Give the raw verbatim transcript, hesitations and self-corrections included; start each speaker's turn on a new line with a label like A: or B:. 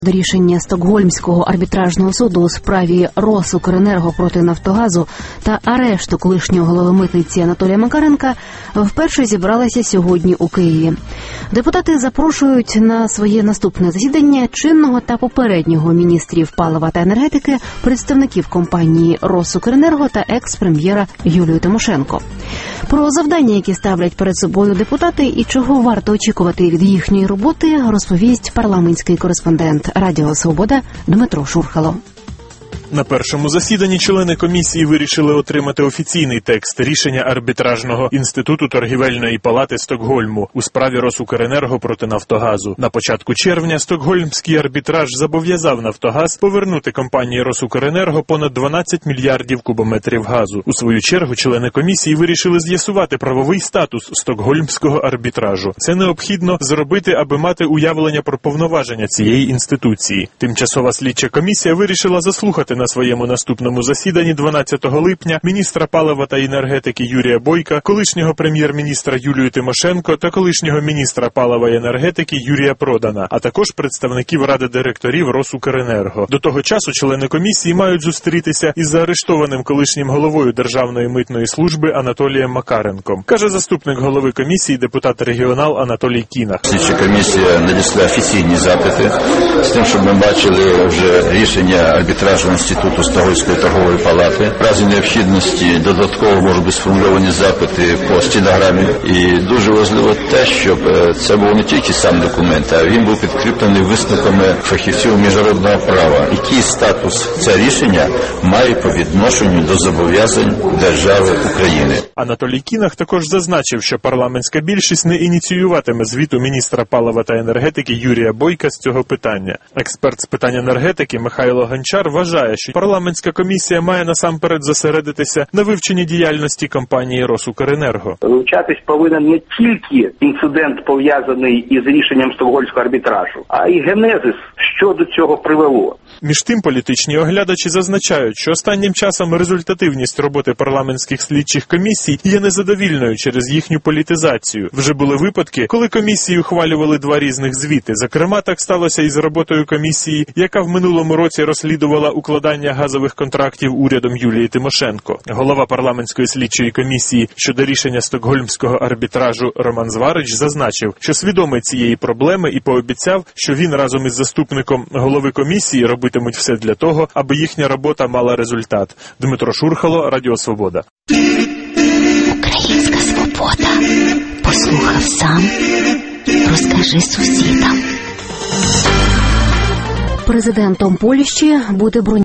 A: До рішення Стокгольмського арбітражного суду у справі Росукренерго проти Нафтогазу та арешту колишнього голови митниці Анатолія Макаренка вперше зібралися сьогодні у Києві. Депутати запрошують на своє наступне засідання чинного та попереднього міністрів палива та енергетики, представників компанії Росукренерго та екс-прем'єра Юлію Тимошенко. Про завдання, які ставлять перед собою депутати і чого варто очікувати від їхньої роботи, розповість парламентський кореспондент Радіо Свобода Дмитро Шурхало.
B: На першому засіданні члени комісії вирішили отримати офіційний текст рішення арбітражного інституту торгівельної палати Стокгольму у справі Росукренерго проти Нафтогазу. На початку червня Стокгольмський арбітраж зобов'язав Нафтогаз повернути компанії Росукренерго понад дванадцять мільярдів кубометрів газу. У свою чергу члени комісії вирішили з'ясувати правовий статус Стокгольмського арбітражу. Це необхідно зробити, аби мати уявлення про повноваження цієї інституції. Тимчасова слідча комісія вирішила заслухати на своєму наступному засіданні дванадцятого липня міністра палива та енергетики Юрія Бойка, колишнього прем'єр-міністра Юлію Тимошенко та колишнього міністра палива і енергетики Юрія Продана, а також представників ради директорів Росукренерго. До того часу члени комісії мають зустрітися із заарештованим колишнім головою Державної митної служби Анатолієм Макаренком, каже заступник голови комісії, депутат-регіонал Анатолій Кінах.
C: Слідча комісія надійшла офіційні запити з тим, щоб ми бачили вже рішення арбітражного інституту Стокгольмської торгової палати. В разі необхідності додатково можуть бути сформульовані запити по стенограмі. І дуже важливо те, щоб це був не тільки сам документ, а він був підкріплений висновками фахівців міжнародного права. Який статус це рішення має по відношенню до зобов'язань держави України.
B: Анатолій Кінах також зазначив, що парламентська більшість не ініціюватиме звіту міністра палива та енергетики Юрія Бойка з цього питання. Експерт з питань енергетики Михайло Гончар вважає, що парламентська комісія має насамперед зосередитися на вивченні діяльності компанії Росукренерго.
D: Вивчатись повинен не тільки інцидент, пов'язаний із рішенням Стокгольмського арбітражу, а й генезис, що до цього привело.
B: Між тим, політичні оглядачі зазначають, що останнім часом результативність роботи парламентських слідчих комісій є незадовільною через їхню політизацію. Вже були випадки, коли комісії ухвалювали два різних звіти. Зокрема, так сталося і з роботою комісії, яка в минулому році розслідувала укладання газових контрактів урядом Юлії Тимошенко. Голова парламентської слідчої комісії щодо рішення Стокгольмського арбітражу Роман Зварич зазначив, що свідомий цієї проблеми і пообіцяв, що він разом із заступником голови комісії робитимуть все для того, аби їхня робота мала результат. Дмитро Шурхало, Радіо Свобода.
E: Українська свобода. Послухав сам, розкажи сусідам.
A: Президентом Польщі буде бронь.